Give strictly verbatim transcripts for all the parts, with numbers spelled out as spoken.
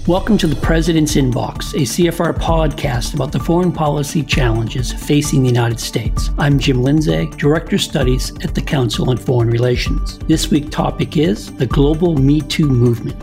Welcome to the President's Inbox, a C F R podcast about the foreign policy challenges facing the United States. I'm Jim Lindsay, Director of Studies at the Council on Foreign Relations. This week's topic is the global Me Too movement.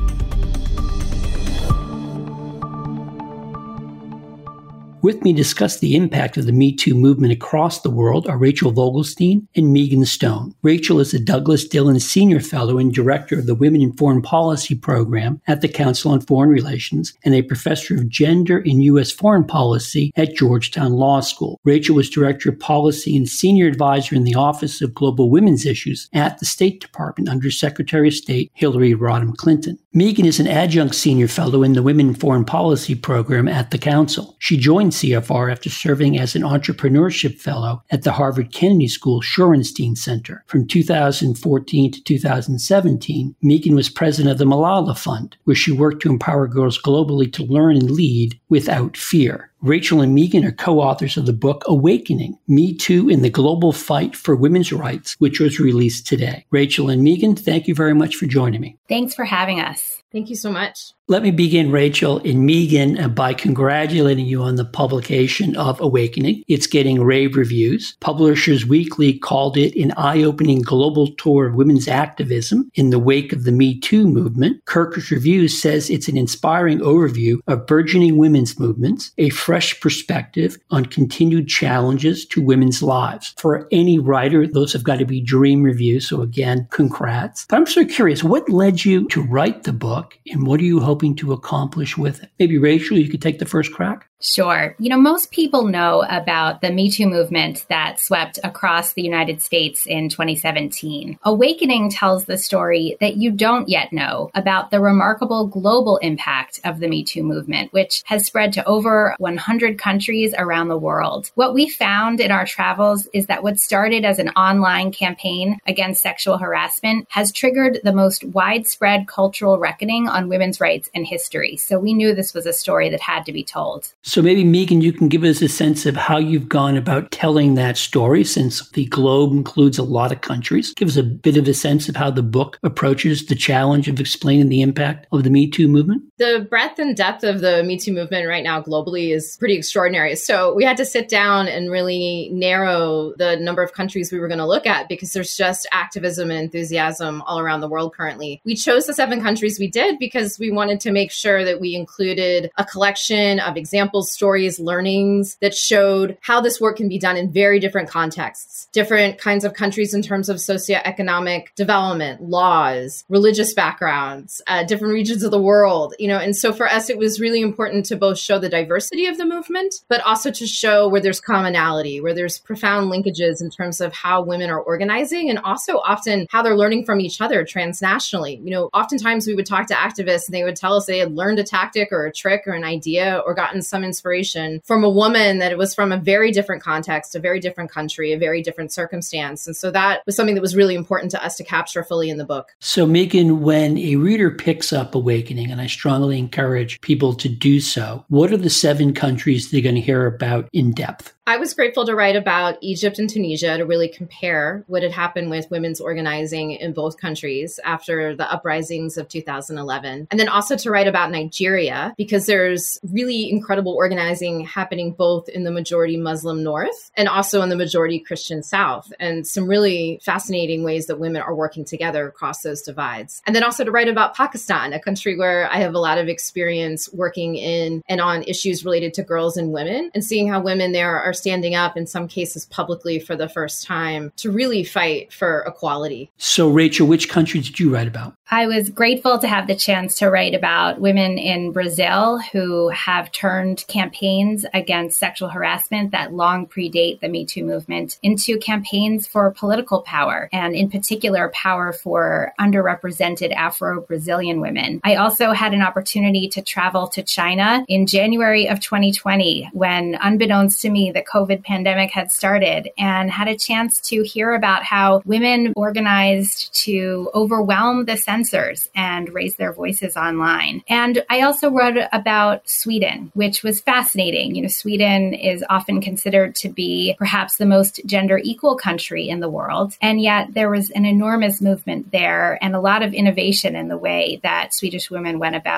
With me to discuss the impact of the Me Too movement across the world are Rachel Vogelstein and Megan Stone. Rachel is a Douglas Dillon Senior Fellow and Director of the Women in Foreign Policy Program at the Council on Foreign Relations and a Professor of Gender and U S Foreign Policy at Georgetown Law School. Rachel was Director of Policy and Senior Advisor in the Office of Global Women's Issues at the State Department under Secretary of State Hillary Rodham Clinton. Megan is an Adjunct Senior Fellow in the Women in Foreign Policy Program at the Council. She joined C F R after serving as an Entrepreneurship Fellow at the Harvard Kennedy School Shorenstein Center. From two thousand fourteen to two thousand seventeen, Megan was president of the Malala Fund, where she worked to empower girls globally to learn and lead without fear. Rachel and Megan are co-authors of the book Awakening, Me Too in the Global Fight for Women's Rights, which was released today. Rachel and Megan, thank you very much for joining me. Thanks for having us. Thank you so much. Let me begin, Rachel and Megan, by congratulating you on the publication of Awakening. It's getting rave reviews. Publishers Weekly called it an eye-opening global tour of women's activism in the wake of the Me Too movement. Kirkus Reviews says it's an inspiring overview of burgeoning women's movements, a fresh perspective on continued challenges to women's lives. For any writer, those have got to be dream reviews. So again, congrats. But I'm so curious, what led you to write the book? And what are you hoping to accomplish with it? Maybe Rachel, you could take the first crack. Sure. You know, most people know about the Me Too movement that swept across the United States in twenty seventeen. Awakening tells the story that you don't yet know about the remarkable global impact of the Me Too movement, which has spread to over one hundred countries around the world. What we found in our travels is that what started as an online campaign against sexual harassment has triggered the most widespread cultural reckoning on women's rights in history. So we knew this was a story that had to be told. So maybe, Megan, you can give us a sense of how you've gone about telling that story, since the globe includes a lot of countries. Give us a bit of a sense of how the book approaches the challenge of explaining the impact of the Me Too movement. The breadth and depth of the Me Too movement right now globally is pretty extraordinary. So we had to sit down and really narrow the number of countries we were going to look at because there's just activism and enthusiasm all around the world currently. We chose the seven countries we did because we wanted to make sure that we included a collection of examples, stories, learnings that showed how this work can be done in very different contexts, different kinds of countries in terms of socioeconomic development, laws, religious backgrounds, uh, different regions of the world, you know. And so for us, it was really important to both show the diversity of the movement, but also to show where there's commonality, where there's profound linkages in terms of how women are organizing and also often how they're learning from each other transnationally. You know, oftentimes we would talk to activists and they would tell us they had learned a tactic or a trick or an idea or gotten some inspiration from a woman that it was from a very different context, a very different country, a very different circumstance. And so that was something that was really important to us to capture fully in the book. So Megan, when a reader picks up Awakening, and I strongly encourage people to do so, what are the seven countries they're going to hear about in depth? I was grateful to write about Egypt and Tunisia to really compare what had happened with women's organizing in both countries after the uprisings of two thousand eleven. And then also to write about Nigeria, because there's really incredible organizing happening both in the majority Muslim North and also in the majority Christian South, and some really fascinating ways that women are working together across those divides. And then also to write about Pakistan, a country where I have a lot of experience working in and on issues related to girls and women, and seeing how women there are standing up in some cases publicly for the first time to really fight for equality. So Rachel, which countries did you write about? I was grateful to have the chance to write about women in Brazil who have turned campaigns against sexual harassment that long predate the Me Too movement into campaigns for political power, and in particular, power for underrepresented Afro-Brazilian women. I also had an opportunity to travel to China in January of twenty twenty, when, unbeknownst to me, the COVID pandemic had started, and had a chance to hear about how women organized to overwhelm the censors and raise their voices online. And I also wrote about Sweden, which was fascinating. You know, Sweden is often considered to be perhaps the most gender equal country in the world. And yet there was an enormous movement there and a lot of innovation in the way that Swedish women went about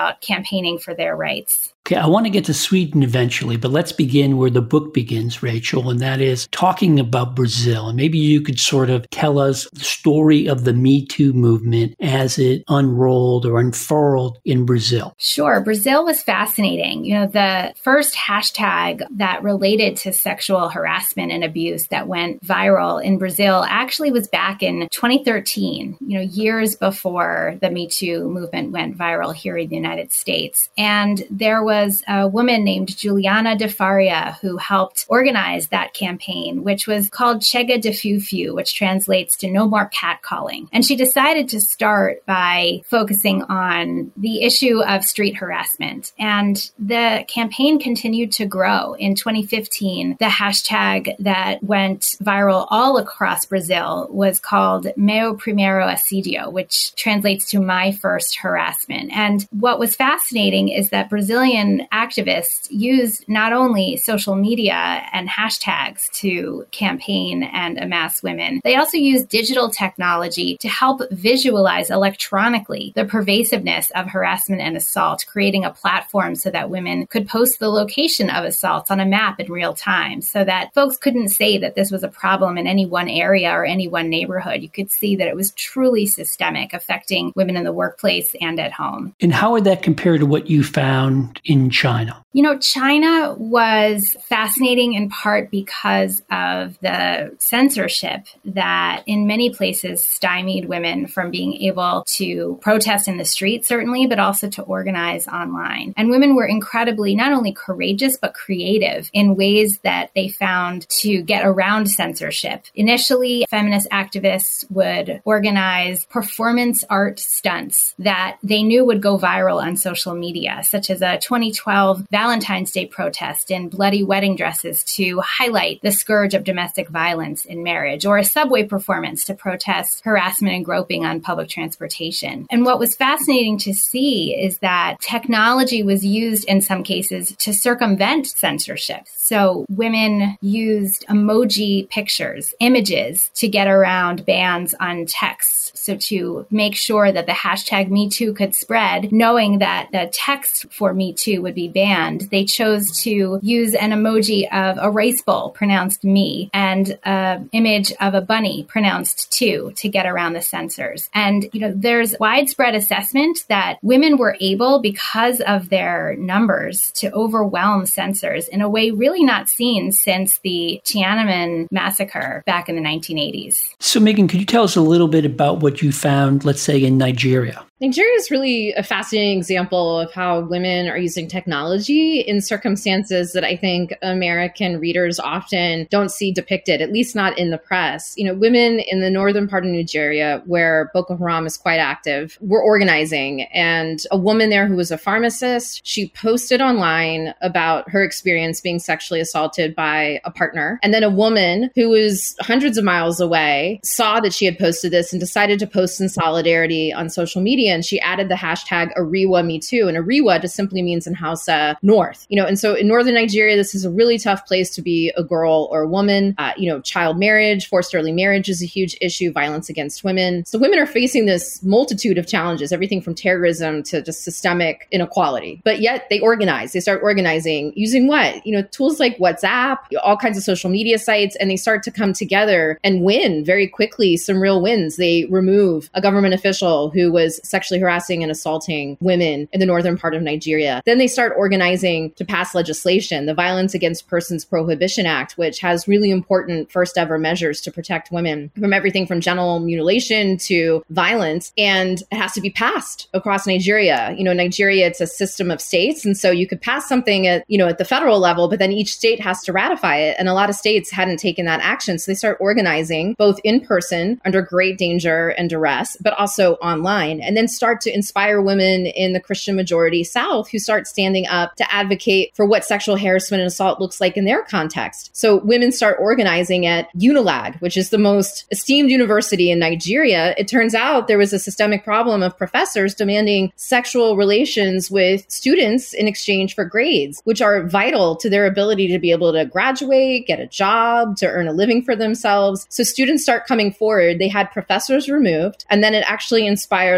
about campaigning for their rights. Okay, I want to get to Sweden eventually, but let's begin where the book begins, Rachel, and that is talking about Brazil. And maybe you could sort of tell us the story of the Me Too movement as it unrolled or unfurled in Brazil. Sure. Brazil was fascinating. You know, the first hashtag that related to sexual harassment and abuse that went viral in Brazil actually was back in twenty thirteen, you know, years before the Me Too movement went viral here in the United States. And there was was a woman named Juliana de Faria who helped organize that campaign, which was called Chega de Fiu-Fiu, which translates to no more catcalling. And she decided to start by focusing on the issue of street harassment. And the campaign continued to grow. In twenty fifteen, the hashtag that went viral all across Brazil was called Meu Primeiro Assédio, which translates to my first harassment. And what was fascinating is that Brazilian activists used not only social media and hashtags to campaign and amass women, they also used digital technology to help visualize electronically the pervasiveness of harassment and assault, creating a platform so that women could post the location of assaults on a map in real time so that folks couldn't say that this was a problem in any one area or any one neighborhood. You could see that it was truly systemic, affecting women in the workplace and at home. And how would that compare to what you found in China? You know, China was fascinating in part because of the censorship that in many places stymied women from being able to protest in the street, certainly, but also to organize online. And women were incredibly not only courageous, but creative in ways that they found to get around censorship. Initially, feminist activists would organize performance art stunts that they knew would go viral on social media, such as a twenty twelve Valentine's Day protest in bloody wedding dresses to highlight the scourge of domestic violence in marriage, or a subway performance to protest harassment and groping on public transportation. And what was fascinating to see is that technology was used in some cases to circumvent censorship. So women used emoji pictures, images, to get around bans on texts. So to make sure that the hashtag Me Too could spread, knowing that the text for Me Too would be banned, they chose to use an emoji of a rice bowl pronounced me and an image of a bunny pronounced too to get around the censors. And, you know, there's widespread assessment that women were able, because of their numbers, to overwhelm censors in a way really not seen since the Tiananmen massacre back in the nineteen eighties. So, Megan, could you tell us a little bit about what you found, let's say, in Nigeria? Nigeria is really a fascinating example of how women are using technology in circumstances that I think American readers often don't see depicted, at least not in the press. You know, women in the northern part of Nigeria, where Boko Haram is quite active, were organizing. And a woman there who was a pharmacist, she posted online about her experience being sexually assaulted by a partner. And then a woman who was hundreds of miles away saw that she had posted this and decided to post in solidarity on social media. And she added the hashtag Ariwa Me Too. And Ariwa just simply means in Hausa, north. You know, and so in northern Nigeria, this is a really tough place to be a girl or a woman. Uh, you know, child marriage, forced early marriage is a huge issue, violence against women. So women are facing this multitude of challenges, everything from terrorism to just systemic inequality. But yet they organize. They start organizing using what? You know, tools like WhatsApp, all kinds of social media sites, and they start to come together and win very quickly some real wins. They remove a government official who was sexually harassing and assaulting women in the northern part of Nigeria. Then they start organizing to pass legislation, the Violence Against Persons Prohibition Act, which has really important first ever measures to protect women from everything from genital mutilation to violence. And it has to be passed across Nigeria. You know, Nigeria, it's a system of states. And so you could pass something at, you know, at the federal level, but then each state has to ratify it. And a lot of states hadn't taken that action. So they start organizing both in person under great danger and duress, but also online. And then start to inspire women in the Christian majority South who start standing up to advocate for what sexual harassment and assault looks like in their context. So women start organizing at UNILAG, which is the most esteemed university in Nigeria. It turns out there was a systemic problem of professors demanding sexual relations with students in exchange for grades, which are vital to their ability to be able to graduate, get a job, to earn a living for themselves. So students start coming forward. They had professors removed, and then it actually inspired legislation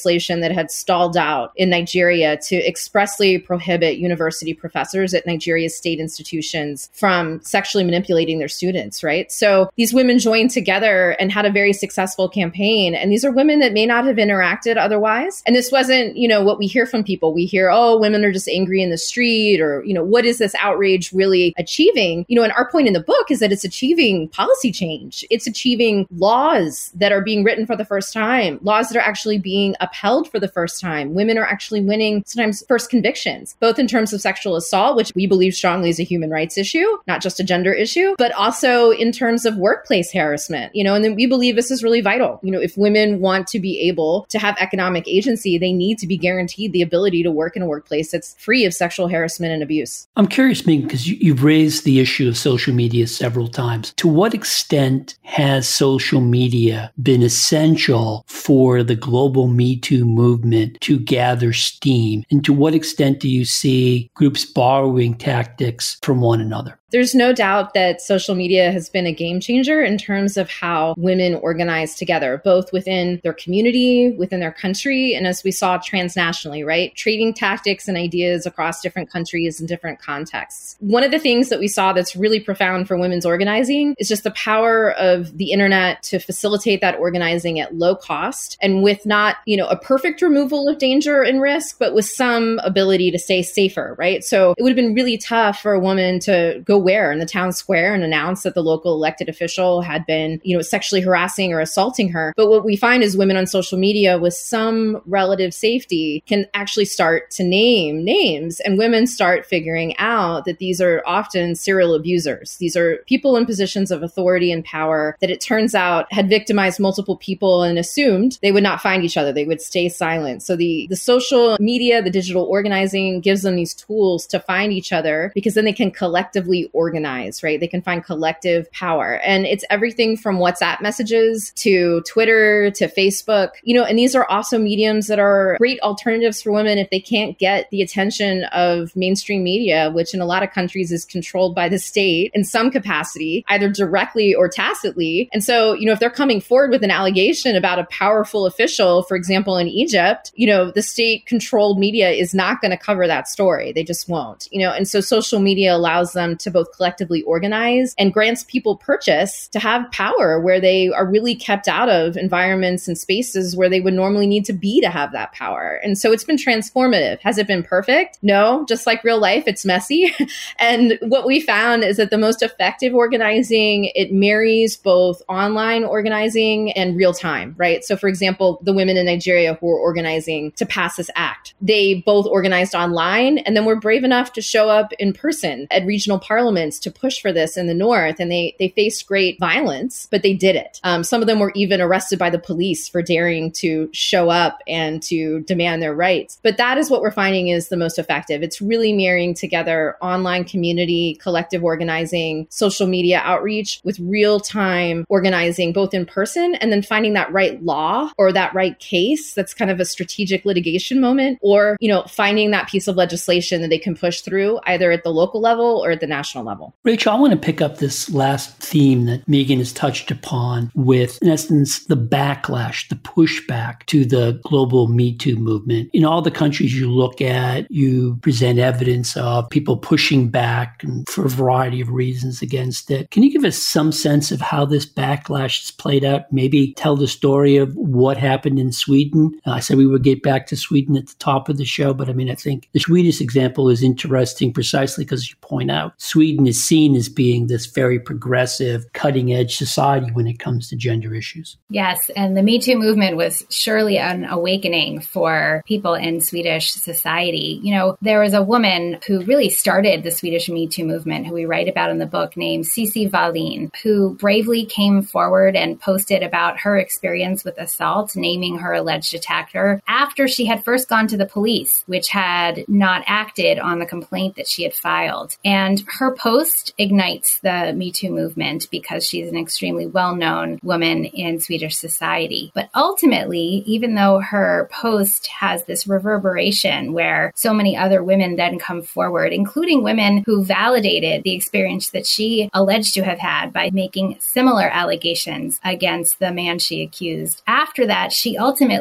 legislation that had stalled out in Nigeria to expressly prohibit university professors at Nigeria's state institutions from sexually manipulating their students, right? So these women joined together and had a very successful campaign. And these are women that may not have interacted otherwise. And this wasn't, you know, what we hear from people. We hear, oh, women are just angry in the street, or, you know, what is this outrage really achieving? You know, and our point in the book is that it's achieving policy change. It's achieving laws that are being written for the first time, laws that are actually being upheld for the first time. Women are actually winning sometimes first convictions, both in terms of sexual assault, which we believe strongly is a human rights issue, not just a gender issue, but also in terms of workplace harassment, you know, and then we believe this is really vital. You know, if women want to be able to have economic agency, they need to be guaranteed the ability to work in a workplace that's free of sexual harassment and abuse. I'm curious, Megan, because you, you've raised the issue of social media several times. To what extent has social media been essential for the global Me Too movement to gather steam? And to what extent do you see groups borrowing tactics from one another? There's no doubt that social media has been a game changer in terms of how women organize together, both within their community, within their country, and as we saw transnationally, right? Trading tactics and ideas across different countries and different contexts. One of the things that we saw that's really profound for women's organizing is just the power of the internet to facilitate that organizing at low cost and with not, you know, a perfect removal of danger and risk, but with some ability to stay safer, right? So it would have been really tough for a woman to go where in the town square and announce that the local elected official had been, you know, sexually harassing or assaulting her. But what we find is women on social media with some relative safety can actually start to name names, and women start figuring out that these are often serial abusers. These are people in positions of authority and power that it turns out had victimized multiple people and assumed they would not find each other. They would stay silent. So the, the social media, the digital organizing gives them these tools to find each other, because then they can collectively organize, right? They can find collective power. And it's everything from WhatsApp messages to Twitter to Facebook, you know, and these are also mediums that are great alternatives for women if they can't get the attention of mainstream media, which in a lot of countries is controlled by the state in some capacity, either directly or tacitly. And so, you know, if they're coming forward with an allegation about a powerful official, for example, in Egypt, you know, the state controlled media is not going to cover that story. They just won't, you know, and so social media allows them to both collectively organize and grants people purchase to have power where they are really kept out of environments and spaces where they would normally need to be to have that power. And so it's been transformative. Has it been perfect? No, just like real life, it's messy. And what we found is that the most effective organizing, it marries both online organizing and real time, right? So for example, the women in Nigeria who were organizing to pass this act, they both organized online and then were brave enough to show up in person at regional parliaments to push for this in the North. And they they faced great violence, but they did it. Um, some of them were even arrested by the police for daring to show up and to demand their rights. But that is what we're finding is the most effective. It's really marrying together online community, collective organizing, social media outreach with real-time organizing, both in person and then finding that right law or that right case that's kind of a strategic litigation moment, or, you know, finding that piece of legislation that they can push through either at the local level or at the national level. Rachel, I want to pick up this last theme that Megan has touched upon with, in essence, the backlash, the pushback to the global Me Too movement. In all the countries you look at, you present evidence of people pushing back and for a variety of reasons against it. Can you give us some sense of how this backlash has played out? Maybe tell the story of what happened in Sweden. Uh, I said we would get back to Sweden at the top of the show, but I mean, I think the Swedish example is interesting precisely because you point out Sweden is seen as being this very progressive, cutting-edge society when it comes to gender issues. Yes, and the Me Too movement was surely an awakening for people in Swedish society. You know, there was a woman who really started the Swedish Me Too movement, who we write about in the book, named Cissi Wallin, who bravely came forward and posted about her experience with assault, naming her alleged attacker, after she had first gone to the police, which had not acted on the complaint that she had filed. And her post ignites the Me Too movement because she's an extremely well-known woman in Swedish society. But ultimately, even though her post has this reverberation where so many other women then come forward, including women who validated the experience that she alleged to have had by making similar allegations against the man she accused. After that, she ultimately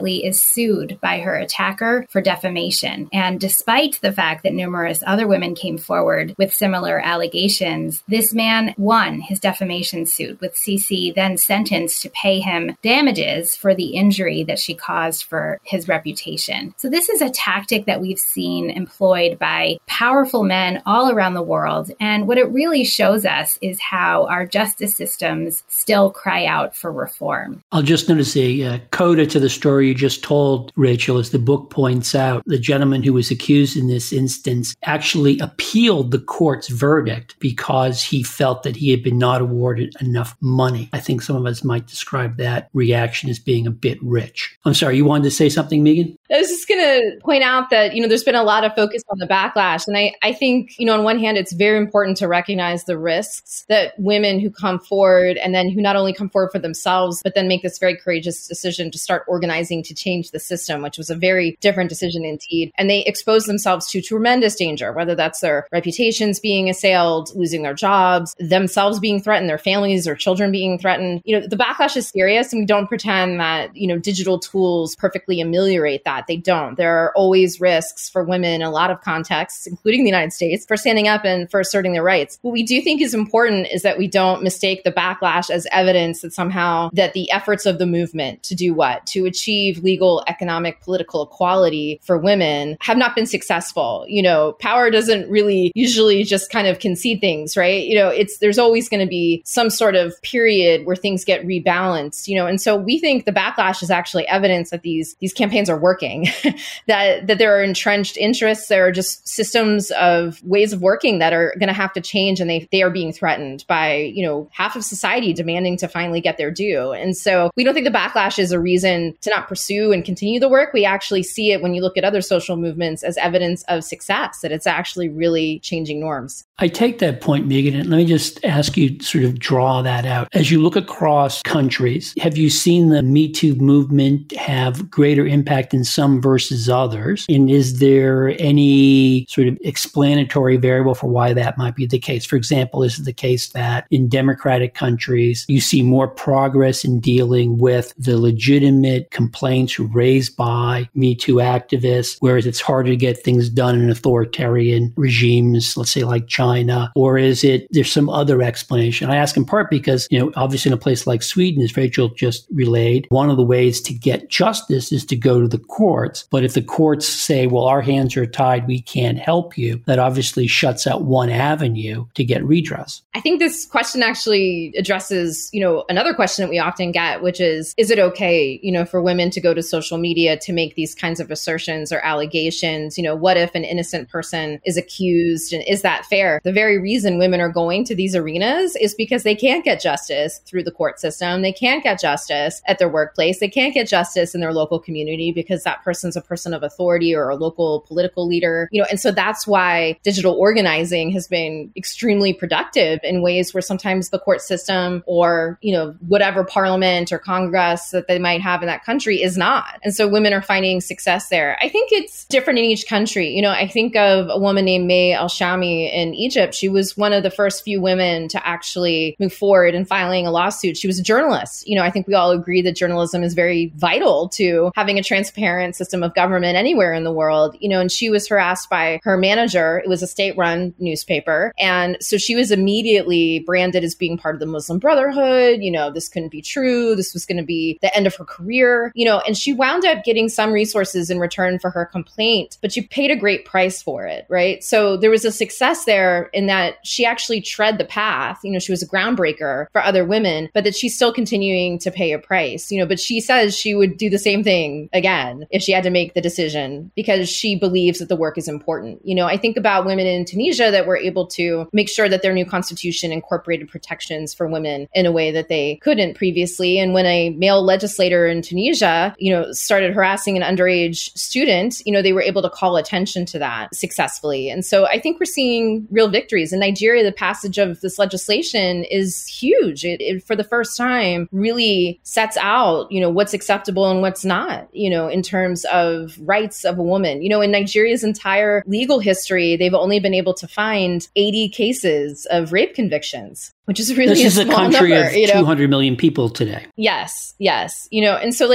ultimately is sued by her attacker for defamation. And despite the fact that numerous other women came forward with similar allegations, this man won his defamation suit, with Sisi then sentenced to pay him damages for the injury that she caused for his reputation. So this is a tactic that we've seen employed by powerful men all around the world. And what it really shows us is how our justice systems still cry out for reform. I'll just notice a uh, coda to the story you just told, Rachel, as the book points out. The gentleman who was accused in this instance actually appealed the court's verdict because he felt that he had been not awarded enough money. I think some of us might describe that reaction as being a bit rich. I'm sorry, you wanted to say something, Megan? I was just going to point out that, you know, there's been a lot of focus on the backlash. And I, I think, you know, on one hand, it's very important to recognize the risks that women who come forward and then who not only come forward for themselves, but then make this very courageous decision to start organizing to change the system, which was a very different decision indeed. And they expose themselves to tremendous danger, whether that's their reputations being assailed, losing their jobs, themselves being threatened, their families or children being threatened. You know, the backlash is serious, and we don't pretend that, you know, digital tools perfectly ameliorate that. They don't. There are always risks for women in a lot of contexts, including the United States, for standing up and for asserting their rights. What we do think is important is that we don't mistake the backlash as evidence that somehow that the efforts of the movement to do what? To achieve legal, economic, political equality for women have not been successful. You know, power doesn't really usually just kind of concede things, right? You know, it's there's always going to be some sort of period where things get rebalanced, you know, and so we think the backlash is actually evidence that these these campaigns are working. that that there are entrenched interests, there are just systems of ways of working that are going to have to change, and they they are being threatened by, you know, half of society demanding to finally get their due. And so we don't think the backlash is a reason to not pursue and continue the work. We actually see it when you look at other social movements as evidence of success, that it's actually really changing norms. I take that point, Megan, and let me just ask you to sort of draw that out. As you look across countries, have you seen the Me Too movement have greater impact in some versus others? And is there any sort of explanatory variable for why that might be the case? For example, is it the case that in democratic countries, you see more progress in dealing with the legitimate complaints raised by Me Too activists, whereas it's harder to get things done in authoritarian regimes, let's say like China? China, or is it there's some other explanation? I ask in part because, you know, obviously in a place like Sweden, as Rachel just relayed, one of the ways to get justice is to go to the courts. But if the courts say, well, our hands are tied, we can't help you, that obviously shuts out one avenue to get redress. I think this question actually addresses, you know, another question that we often get, which is, is it okay, you know, for women to go to social media to make these kinds of assertions or allegations? You know, what if an innocent person is accused, and is that fair? The very reason women are going to these arenas is because they can't get justice through the court system. They can't get justice at their workplace. They can't get justice in their local community because that person's a person of authority or a local political leader. You know, and so that's why digital organizing has been extremely productive in ways where sometimes the court system or, you know, whatever parliament or Congress that they might have in that country is not. And so women are finding success there. I think it's different in each country. You know, I think of a woman named May Al-Shami in Egypt. She was one of the first few women to actually move forward in filing a lawsuit. She was a journalist. You know, I think we all agree that journalism is very vital to having a transparent system of government anywhere in the world. You know, and she was harassed by her manager. It was a state-run newspaper. And so she was immediately branded as being part of the Muslim Brotherhood. You know, this couldn't be true. This was going to be the end of her career. You know, and she wound up getting some resources in return for her complaint, but she paid a great price for it, right? So there was a success there in that she actually tread the path. You know, she was a groundbreaker for other women, but that she's still continuing to pay a price, you know, but she says she would do the same thing again if she had to make the decision because she believes that the work is important. You know, I think about women in Tunisia that were able to make sure that their new constitution incorporated protections for women in a way that they couldn't previously. And when a male legislator in Tunisia, you know, started harassing an underage student, you know, they were able to call attention to that successfully. And so I think we're seeing real victories. In Nigeria, the passage of this legislation is huge. It, it, for the first time, really sets out, you know, what's acceptable and what's not, you know, in terms of rights of a woman. You know, in Nigeria's entire legal history, they've only been able to find eighty cases of rape convictions, which is really this a is a small country number, of you know? two hundred million people today. Yes, yes. You know, and so like these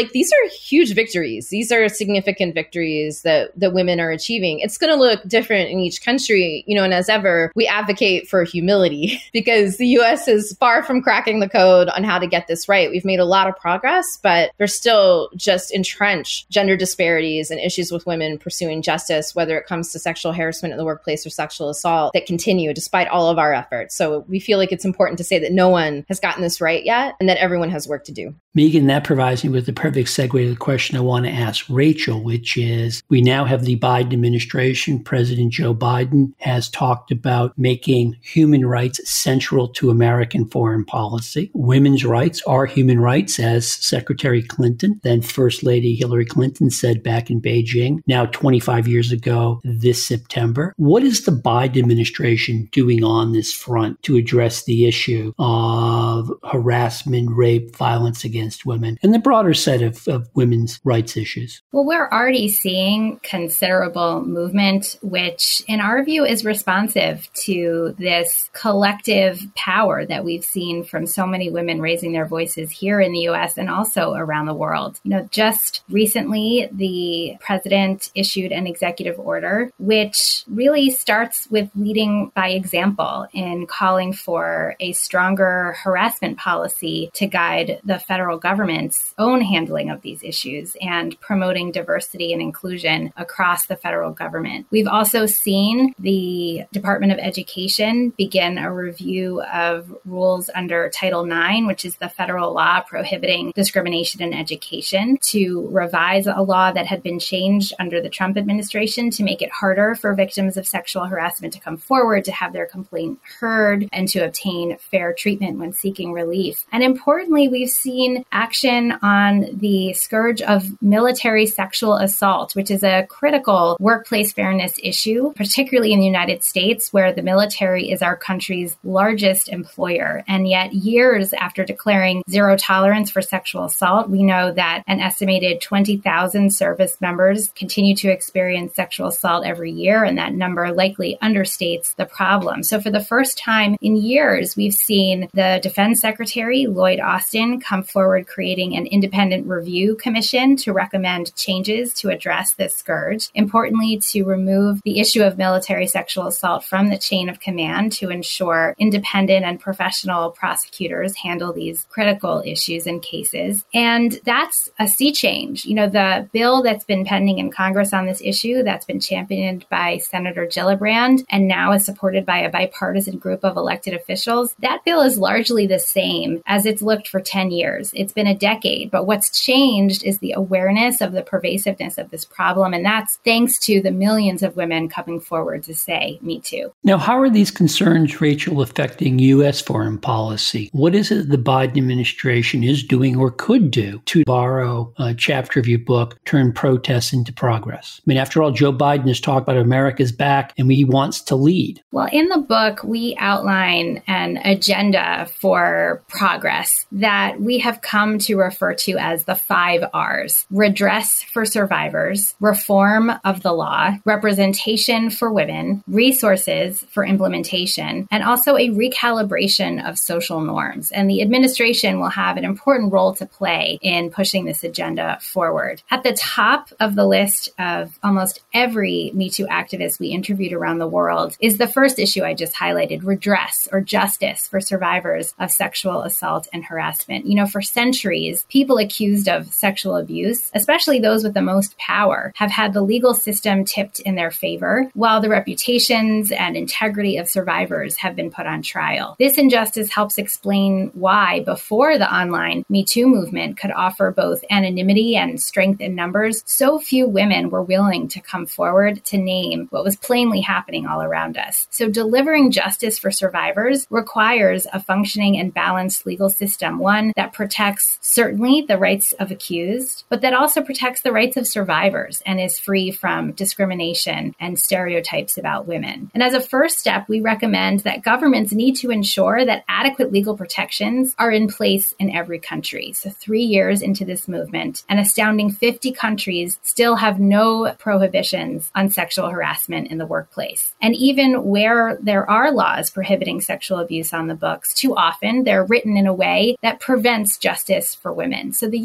are huge victories. These are significant victories that, that women are achieving. It's going to look different in each country, you know, and as ever, we advocate for humility because the U S is far from cracking the code on how to get this right. We've made a lot of progress, but there's still just entrenched gender disparities and issues with women pursuing justice, whether it comes to sexual harassment in the workplace or sexual assault, that continue despite all of our efforts. So we feel like it's important to say that no one has gotten this right yet and that everyone has work to do. Megan, that provides me with the perfect segue to the question I want to ask Rachel, which is, we now have the Biden administration. President Joe Biden has talked about making human rights central to American foreign policy. Women's rights are human rights, as Secretary Clinton, then First Lady Hillary Clinton, said back in Beijing, now twenty-five years ago this September. What is the Biden administration doing on this front to address the issue of harassment, rape, violence against women, and the broader set of, of women's rights issues? Well, we're already seeing considerable movement, which in our view is responsive to this collective power that we've seen from so many women raising their voices here in the U S and also around the world. You know, just recently, the president issued an executive order, which really starts with leading by example in calling for a stronger harassment policy to guide the federal government's own handling of these issues and promoting diversity and inclusion across the federal government. We've also seen the Department of Education begin a review of rules under Title nine, which is the federal law prohibiting discrimination in education, to revise a law that had been changed under the Trump administration to make it harder for victims of sexual harassment to come forward, to have their complaint heard, and to obtain fair treatment when seeking relief. And importantly, we've seen action on the scourge of military sexual assault, which is a critical workplace fairness issue, particularly in the United States, where the military is our country's largest employer. And yet, years after declaring zero tolerance for sexual assault, we know that an estimated twenty thousand service members continue to experience sexual assault every year, and that number likely understates the problem. So for the first time in years, we've seen the Defense Secretary, Lloyd Austin, come forward creating an independent review commission to recommend changes to address this scourge. Importantly, to remove the issue of military sexual assault from the chain of command to ensure independent and professional prosecutors handle these critical issues and cases. And that's a sea change. You know, the bill that's been pending in Congress on this issue, that's been championed by Senator Gillibrand and now is supported by a bipartisan group of elected officials, that bill is largely the same as it's looked for ten years. It's been a decade, but what's changed is the awareness of the pervasiveness of this problem. And that's thanks to the millions of women coming forward to say, me too. Now, how are these concerns, Rachel, affecting U S foreign policy? What is it the Biden administration is doing or could do to borrow a chapter of your book, turn protests into progress? I mean, after all, Joe Biden has talked about America's back and he wants to lead. Well, in the book, we outline an agenda for progress that we have come to refer to as the five R's: redress for survivors, reform of the law, representation for women, resources for implementation, and also a recalibration of social norms. And the administration will have an important role to play in pushing this agenda forward. At the top of the list of almost every Me Too activist we interviewed around the world is the first issue I just highlighted: redress or justice for survivors of sexual assault and harassment. You know, for centuries, people accused of sexual abuse, especially those with the most power, have had the legal system tipped in their favor, while the reputations and integrity of survivors have been put on trial. This injustice helps explain why, before the online Me Too movement could offer both anonymity and strength in numbers, so few women were willing to come forward to name what was plainly happening all around us. So delivering justice for survivors requires a functioning and balanced legal system, one that protects certainly the rights of accused, but that also protects the rights of survivors and is free from discrimination and stereotypes about women. And as a first step, we recommend that governments need to ensure that adequate legal protections are in place in every country. So three years into this movement, an astounding fifty countries still have no prohibitions on sexual harassment in the workplace. And even where there are laws prohibiting sexual abuse on the books, too often they're written in a way that prevents justice for women. So the U S has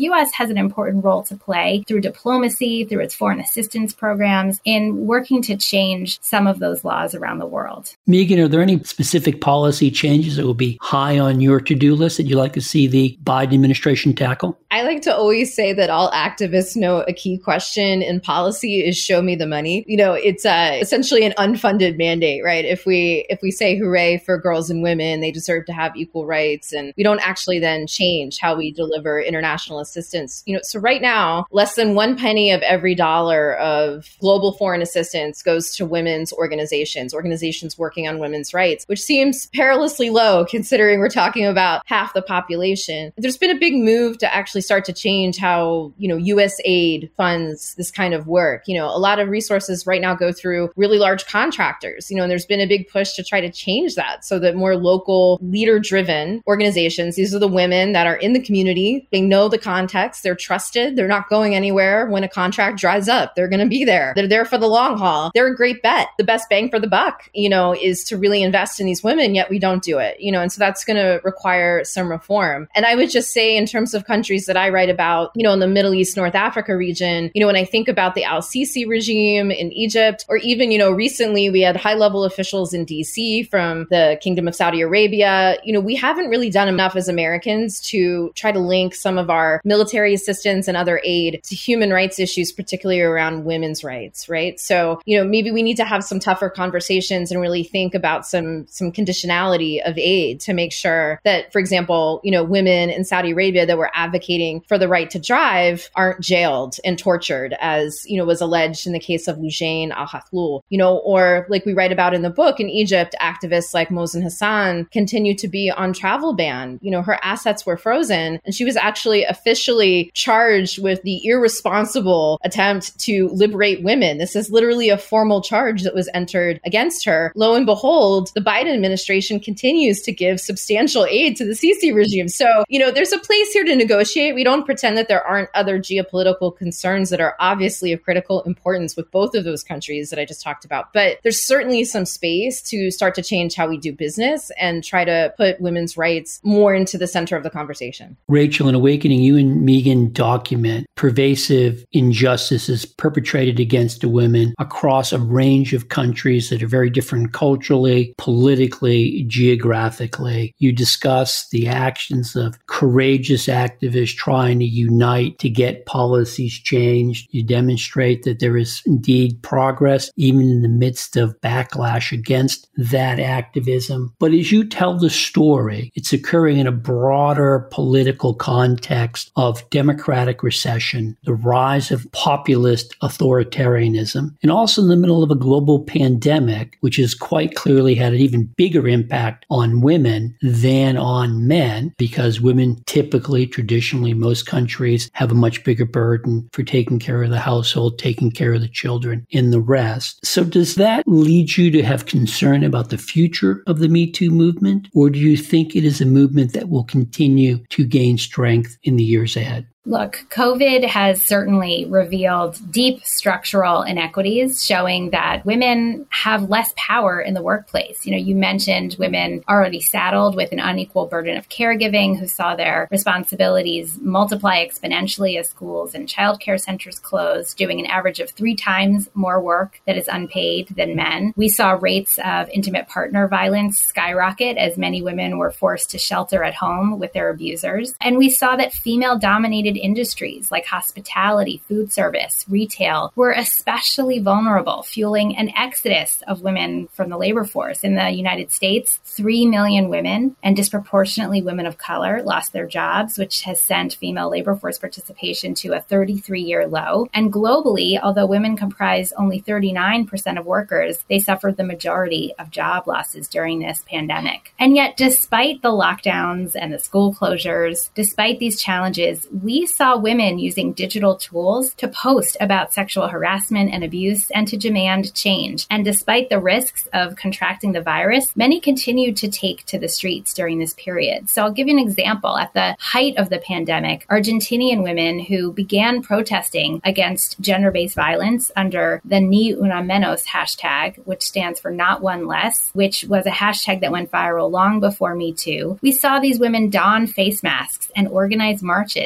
has an important role to play through diplomacy, through its foreign assistance programs, in working to change some of those laws around the world. Megan, are there any specific policy changes that will be high on your to-do list that you'd like to see the Biden administration tackle? I like to always say that all activists know a key question in policy is show me the money. You know, it's uh, essentially an unfunded mandate, right? If we if we say hooray for girls and women, they deserve to have equal rights, and we don't actually then change how we deliver international assistance. You know, so right now, less than one penny of every dollar of global foreign assistance goes to women's organizations, organizations working on women's rights, which seems perilously low considering we're talking about half the population. There's been a big move to actually start to change how, you know, U S aid funds this kind of work. You know, a lot of resources right now go through really large contractors, you know, and there's been a big push to try to change that so that more local leader-driven organizations, these are the women that are in the community, they know the context, they're trusted, they're not going anywhere when a contract dries up, they're going to be there. They're there for the long haul. They're a great bet. The best bang for the buck, you know, is to really invest in these women, yet we don't do it, you know, and so that's going to require some reform. And I would just say in terms of countries that I write about, you know, in the Middle East, North Africa region, you know, when I think about the Al-Sisi regime in Egypt, or even, you know, recently we had high-level officials in D C from the Kingdom of Saudi Arabia, you know, we haven't really done enough as Americans to try to link some of our military assistance and other aid to human rights issues, particularly around women's rights, right? So, you know, maybe we need to have some tougher conversations and really think about some, some conditionality of aid to make sure that, for example, you know, women in Saudi Arabia that were advocating for the right to drive aren't jailed and tortured, as, you know, was alleged in the case of Loujain al-Hathloul, you know, or like we write about in the book, in Egypt, activists like Mohsen Hassan continue to be on travel ban. You know, her assets were frozen, and she was actually officially charged with the irresponsible attempt to liberate women. This is literally a formal charge that was entered against her. Lo and behold, the Biden administration continues to give substantial aid to the Sisi regime. So, you know, there's a place here to negotiate. We don't pretend that there aren't other geopolitical concerns that are obviously of critical importance with both of those countries that I just talked about. But there's certainly some space to start to change how we do business and try to put women's rights more into the center of the conversation. Rachel, in Awakening, you and Megan document pervasive injustices perpetrated against the women across a range of countries that are very different culturally, politically, geographically. You discuss the actions of courageous activists trying to unite to get policies changed. You demonstrate that there is indeed progress, even in the midst of backlash against that activism. But as you tell the story, it's occurring in a broader political context of democratic recession, the rise of populist authoritarianism, and also in the middle of a global pandemic, which has quite clearly had an even bigger impact on women than on men, because women typically, traditionally, most countries have a much bigger burden for taking care of the household, taking care of the children, and the rest. So does that lead you to have concern about the future of the Me Too movement, or do you think it is a movement that will continue to gain strength in the years ahead? Look, COVID has certainly revealed deep structural inequities, showing that women have less power in the workplace. You know, you mentioned women already saddled with an unequal burden of caregiving, who saw their responsibilities multiply exponentially as schools and childcare centers closed, doing an average of three times more work that is unpaid than men. We saw rates of intimate partner violence skyrocket as many women were forced to shelter at home with their abusers. And we saw that female-dominated industries like hospitality, food service, retail were especially vulnerable, fueling an exodus of women from the labor force. In the United States, three million women, and disproportionately women of color, lost their jobs, which has sent female labor force participation to a thirty-three-year low. And globally, although women comprise only thirty-nine percent of workers, they suffered the majority of job losses during this pandemic. And yet, despite the lockdowns and the school closures, despite these challenges, we saw women using digital tools to post about sexual harassment and abuse and to demand change. And despite the risks of contracting the virus, many continued to take to the streets during this period. So I'll give you an example. At the height of the pandemic, Argentinian women who began protesting against gender-based violence under the Ni Una Menos hashtag, which stands for Not One Less, which was a hashtag that went viral long before Me Too. We saw these women don face masks and organize marches and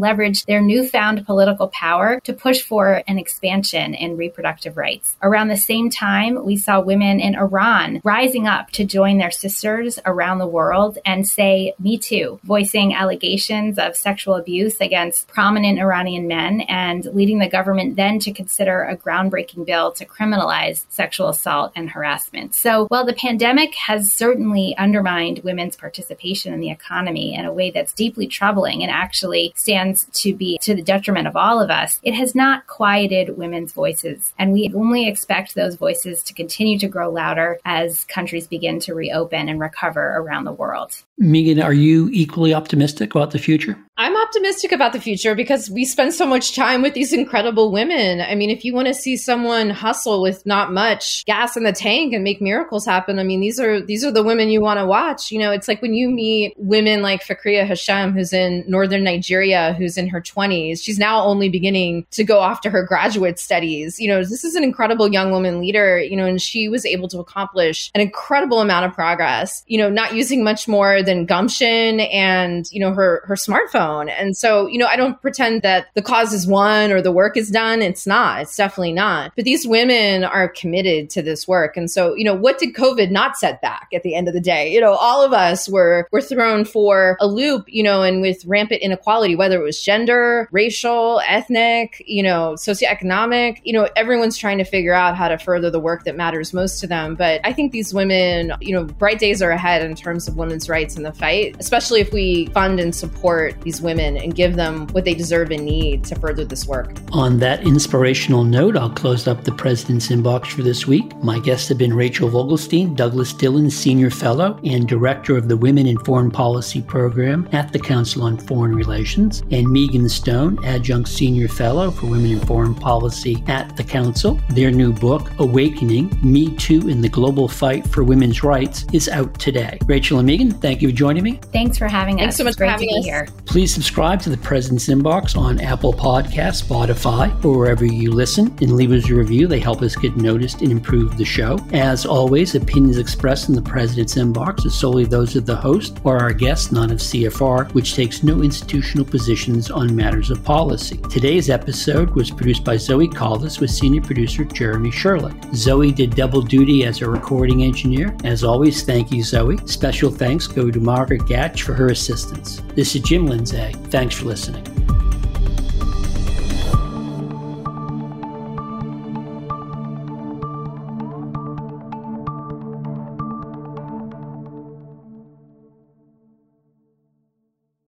leverage their newfound political power to push for an expansion in reproductive rights. Around the same time, we saw women in Iran rising up to join their sisters around the world and say, "Me too," voicing allegations of sexual abuse against prominent Iranian men and leading the government then to consider a groundbreaking bill to criminalize sexual assault and harassment. So while the pandemic has certainly undermined women's participation in the economy in a way that's deeply troubling and actually stands to be to the detriment of all of us, it has not quieted women's voices. And we only expect those voices to continue to grow louder as countries begin to reopen and recover around the world. Megan, are you equally optimistic about the future? I'm optimistic about the future because we spend so much time with these incredible women. I mean, if you want to see someone hustle with not much gas in the tank and make miracles happen, I mean, these are these are the women you want to watch. You know, it's like when you meet women like Fakriya Hashem, who's in northern Nigeria, who's in her twenties. She's now only beginning to go off to her graduate studies. You know, this is an incredible young woman leader, you know, and she was able to accomplish an incredible amount of progress, you know, not using much more than gumption and, you know, her her smartphone. And so, you know, I don't pretend that the cause is won or the work is done. It's not. It's definitely not. But these women are committed to this work. And so, you know, what did COVID not set back at the end of the day? You know, all of us were were thrown for a loop, you know, and with rampant inequality, whether it was gender, racial, ethnic, you know, socioeconomic, you know, everyone's trying to figure out how to further the work that matters most to them. But I think these women, you know, bright days are ahead in terms of women's rights in the fight, especially if we fund and support these women and give them what they deserve and need to further this work. On that inspirational note, I'll close up the President's Inbox for this week. My guests have been Rachel Vogelstein, Douglas Dillon Senior Fellow and Director of the Women in Foreign Policy Program at the Council on Foreign Relations, and Megan Stone, Adjunct Senior Fellow for Women in Foreign Policy at the Council. Their new book, Awakening, Me Too in the Global Fight for Women's Rights, is out today. Rachel and Megan, thank you for joining me. Thanks for having us. Thanks so much it's great for having to be us. here. Please subscribe to the President's Inbox on Apple Podcasts, Spotify, or wherever you listen, and leave us a review. They help us get noticed and improve the show. As always, opinions expressed in the President's Inbox are solely those of the host or our guests, not of C F R, which takes no institutional positions on matters of policy. Today's episode was produced by Zoe Caldas with senior producer Jeremy Sherlick. Zoe did double duty as a recording engineer. As always, thank you, Zoe. Special thanks go to Margaret Gatch for her assistance. This is Jim Lindsay. Thanks for listening.